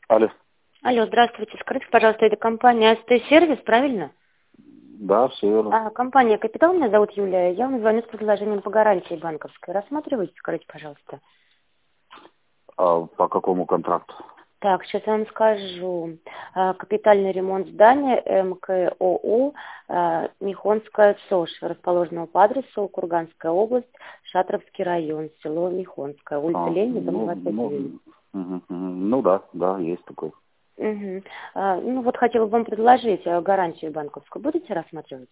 Алло. Алло, здравствуйте. Скажите, пожалуйста, это компания СТ-сервис, правильно? Да, все верно. Компания «Капитал», меня зовут Юлия. Я вам звоню с предложением по гарантии банковской. Рассматриваете, скажите, пожалуйста. А по какому контракту? Так, сейчас я вам скажу. Капитальный ремонт здания МКОУ Михонская СОЖ, расположенного по адресу Курганская область, Шатровский район, село Михонское, улица Ленина, дом 29. Ну да, есть такой. Угу. Ну вот хотела бы вам предложить гарантию банковскую. Будете рассматривать?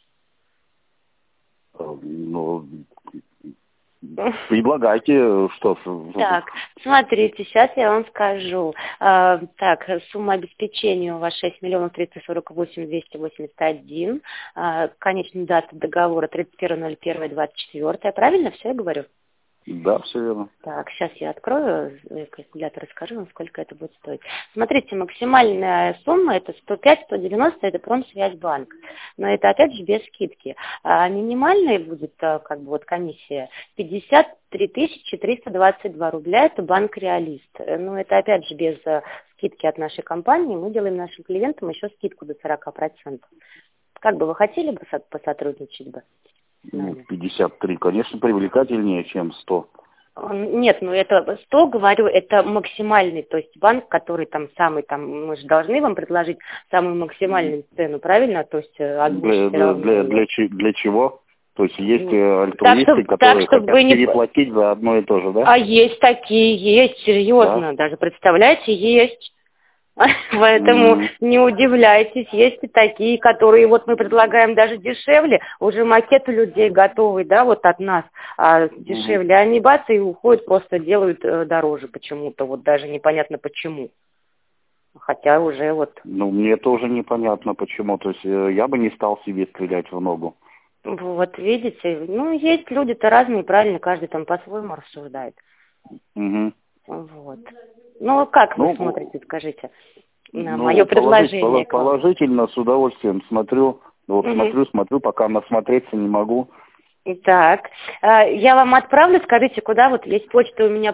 Ну, предлагайте, что. Так, смотрите, сейчас я вам скажу. Так, сумма обеспечения у вас 6 348 281. Конечная дата договора 31.01.24. Правильно все я говорю? Да, все верно. Так, сейчас я открою калькулятор и скажу вам, сколько это будет стоить. Смотрите, максимальная сумма это 105-190, это Промсвязьбанк. Но это опять же без скидки. А минимальная будет как бы вот комиссия 53 322 рубля, это банк Реалист. Но это опять же без скидки от нашей компании. Мы делаем нашим клиентам еще скидку до 40%. Как бы вы хотели бы посотрудничать бы? Ну, 53, конечно, привлекательнее, чем 100. Нет, ну это 100, говорю, это максимальный, то есть банк, который там самый, там, мы же должны вам предложить самую максимальную цену, правильно? То есть озвучить Для чего? То есть есть альтруисты, которые хотят переплатить за одно и то же, да? А есть такие, есть, серьезно, да? Даже представляете, есть. Поэтому не удивляйтесь, есть и такие, которые вот мы предлагаем даже дешевле, уже макет у людей готовый, да, вот от нас, дешевле, они бац и уходят, просто делают дороже почему-то, вот даже непонятно почему. Хотя уже вот... Ну, мне тоже непонятно почему, то есть я бы не стал себе стрелять в ногу. Вот видите, ну есть люди-то разные, правильно, каждый там по-своему рассуждает. Вот. Ну, как вы смотрите, скажите, на мое предложение? Положительно, с удовольствием смотрю. Вот смотрю, пока насмотреться не могу. Так, я вам отправлю, скажите, куда, вот есть почта у меня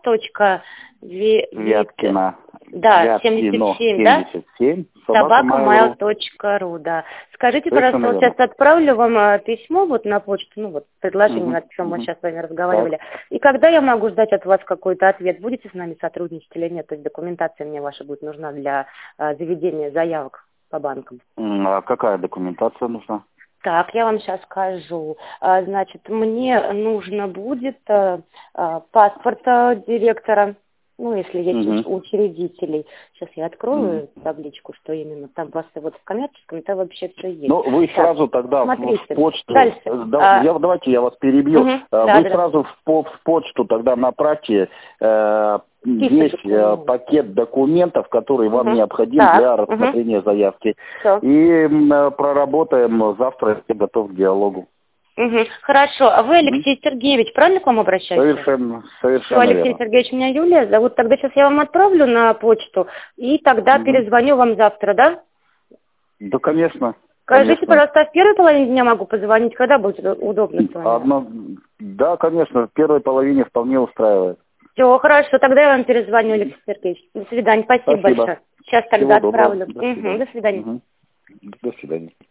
Вяткина. Да, 77, да? 77, @mail.ru, да. Скажите, пожалуйста, вот сейчас отправлю вам письмо вот на почту, ну вот предложение, о чем мы сейчас с вами разговаривали. И когда я могу ждать от вас какой-то ответ? Будете с нами сотрудничать или нет? То есть документация мне ваша будет нужна для заведения заявок по банкам. А какая документация нужна? Так, я вам сейчас скажу. Значит, мне нужно будет паспорт директора, ну, если есть учредителей. Сейчас я открою табличку, что именно. Там просто вот в коммерческом это вообще все есть. Ну, вы сразу тогда смотрите, в почту... Дальше. Давайте я вас перебью. Сразу в почту тогда направьте весь пакет документов, который вам необходим для рассмотрения заявки. И проработаем завтра, я готов к диалогу. Хорошо. А вы Алексей Сергеевич, правильно к вам обращаетесь? Совершенно Алексей верно. Сергеевич, меня Юлия зовут. Тогда сейчас я вам отправлю на почту, и тогда перезвоню вам завтра, да? Да, конечно. Скажите, пожалуйста, в первой половине дня могу позвонить, когда будет удобно с вами? Да, конечно, в первой половине вполне устраивает. Все, хорошо, тогда я вам перезвоню, Алексей Сергеевич. До свидания, спасибо большое. Сейчас тогда отправлю. До свидания. До свидания.